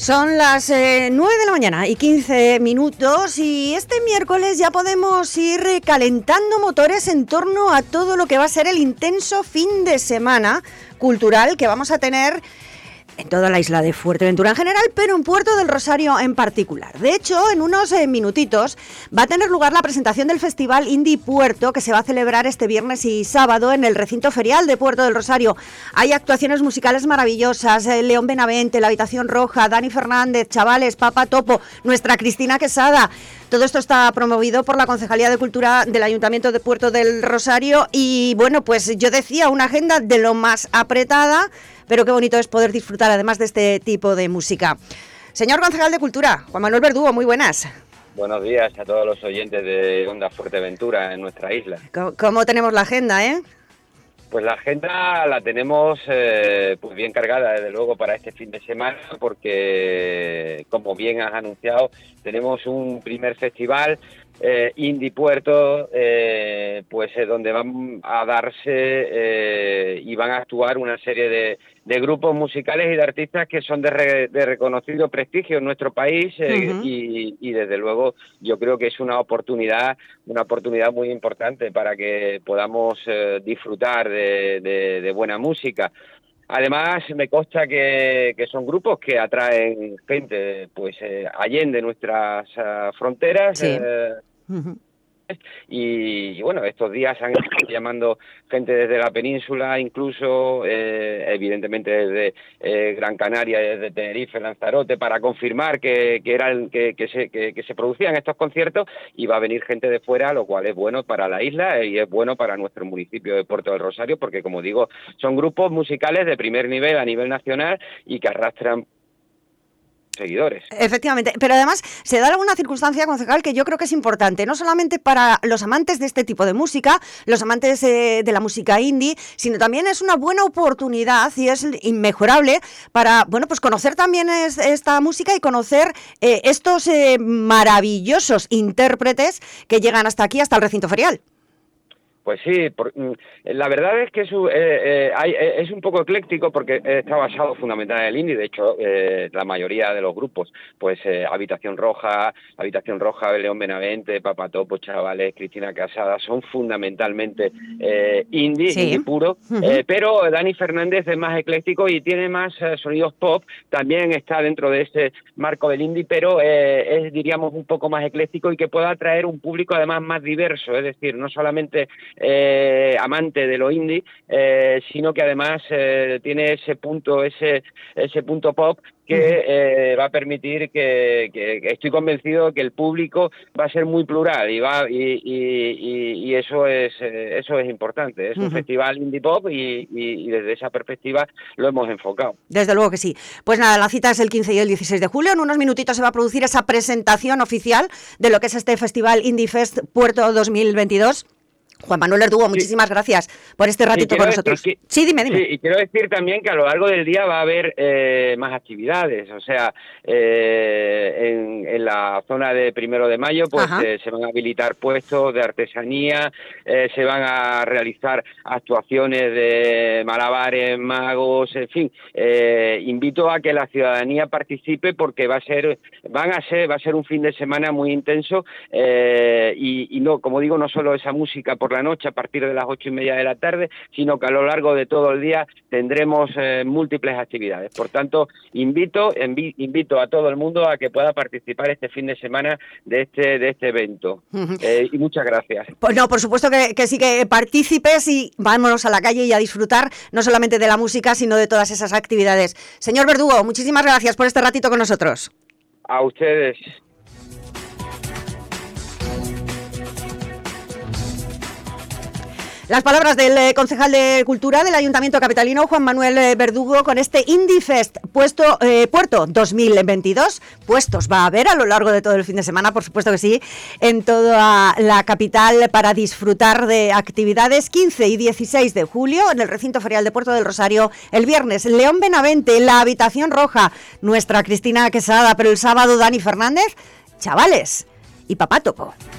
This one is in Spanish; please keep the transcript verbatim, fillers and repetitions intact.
Son las eh, nueve de la mañana y quince minutos y este miércoles ya podemos ir calentando motores en torno a todo lo que va a ser el intenso fin de semana cultural que vamos a tener en toda la isla de Fuerteventura en general, pero en Puerto del Rosario en particular. De hecho, en unos eh, minutitos va a tener lugar la presentación del Festival Indie Puerto, que se va a celebrar este viernes y sábado en el recinto ferial de Puerto del Rosario. Hay actuaciones musicales maravillosas, eh, León Benavente, La Habitación Roja, Dani Fernández, Chavales, Papa Topo, nuestra Cristina Quesada. Todo esto está promovido por la Concejalía de Cultura del Ayuntamiento de Puerto del Rosario y, bueno, pues yo decía, una agenda de lo más apretada, pero qué bonito es poder disfrutar además de este tipo de música. Señor concejal de Cultura, Juan Manuel Verdugo, muy buenas. Buenos días a todos los oyentes de Onda Fuerteventura en nuestra isla. ¿Cómo, cómo tenemos la agenda, eh? Pues la agenda la tenemos eh, pues bien cargada, desde luego, para este fin de semana, porque, como bien has anunciado, tenemos un primer festival eh, Indie Puerto, eh, pues eh, donde van a darse eh, y van a actuar una serie de, de grupos musicales y de artistas que son de, re, de reconocido prestigio en nuestro país eh, uh-huh. y, y desde luego yo creo que es una oportunidad, una oportunidad muy importante para que podamos eh, disfrutar de, de, de buena música. Además, me consta que, que son grupos que atraen gente, pues, eh, allende nuestras uh, fronteras. Sí. Eh, uh-huh. Y, y bueno, estos días han estado llamando gente desde la península, incluso, eh, evidentemente desde eh, Gran Canaria, desde Tenerife, Lanzarote, para confirmar que, que eran que, que, se, que, que se producían estos conciertos, y va a venir gente de fuera, lo cual es bueno para la isla y es bueno para nuestro municipio de Puerto del Rosario, porque, como digo, son grupos musicales de primer nivel a nivel nacional y que arrastran seguidores. Efectivamente, pero además se da alguna circunstancia, concejal, que yo creo que es importante, no solamente para los amantes de este tipo de música, los amantes eh, de la música indie, sino también es una buena oportunidad y es inmejorable para, bueno, pues conocer también es, esta música y conocer eh, estos eh, maravillosos intérpretes que llegan hasta aquí, hasta el recinto ferial. Pues sí, por, la verdad es que es, eh, eh, hay, es un poco ecléctico porque está basado fundamentalmente en el indie. De hecho, eh, la mayoría de los grupos, pues eh, Habitación Roja, Habitación Roja, León Benavente, Papa Topo, Chavales, Cristina Quesada, son fundamentalmente eh, indie, sí. indie puro. Uh-huh. Eh, pero Dani Fernández es más ecléctico y tiene más eh, sonidos pop. También está dentro de este marco del indie, pero eh, es, diríamos, un poco más ecléctico y que pueda atraer un público además más diverso. Es decir, no solamente Eh, amante de lo indie, eh, sino que además eh, tiene ese punto, ese ese punto pop que eh, va a permitir que, que, que estoy convencido que el público va a ser muy plural y va y, y, y, y eso es eh, eso es importante. Es un uh-huh. festival indie pop y, y, y desde esa perspectiva lo hemos enfocado. Desde luego que sí. Pues nada, la cita es el quince y el dieciséis de julio. En unos minutitos se va a producir esa presentación oficial de lo que es este festival Indie Fest Puerto dos mil veintidós. Juan Manuel Verdugo, muchísimas sí. gracias por este ratito sí, con nosotros. Que, sí, dime, dime. Sí, y quiero decir también que a lo largo del día va a haber eh, más actividades. O sea, eh, en, en la zona de Primero de Mayo pues eh, se van a habilitar puestos de artesanía, eh, se van a realizar actuaciones de malabares, magos, en fin. Eh, invito a que la ciudadanía participe porque va a ser, van a ser, va a ser un fin de semana muy intenso eh, y, y no, como digo, no solo esa música por la noche a partir de las ocho y media de la tarde, sino que a lo largo de todo el día tendremos eh, múltiples actividades. Por tanto, invito envi, invito a todo el mundo a que pueda participar este fin de semana de este de este evento. Uh-huh. Eh, y muchas gracias. Pues no, por supuesto que, que sí, que participes y vámonos a la calle y a disfrutar no solamente de la música, sino de todas esas actividades. Señor Verdugo, muchísimas gracias por este ratito con nosotros. A ustedes. Las palabras del eh, concejal de Cultura del Ayuntamiento capitalino, Juan Manuel eh, Verdugo, con este Indie Fest puesto, eh, Puerto dos mil veintidós. Puestos va a haber a lo largo de todo el fin de semana, por supuesto que sí, en toda la capital para disfrutar de actividades. Quince y dieciséis de julio en el recinto ferial de Puerto del Rosario. El viernes, León Benavente, La Habitación Roja, nuestra Cristina Quesada, pero el sábado Dani Fernández, Chavales y Papa Topo.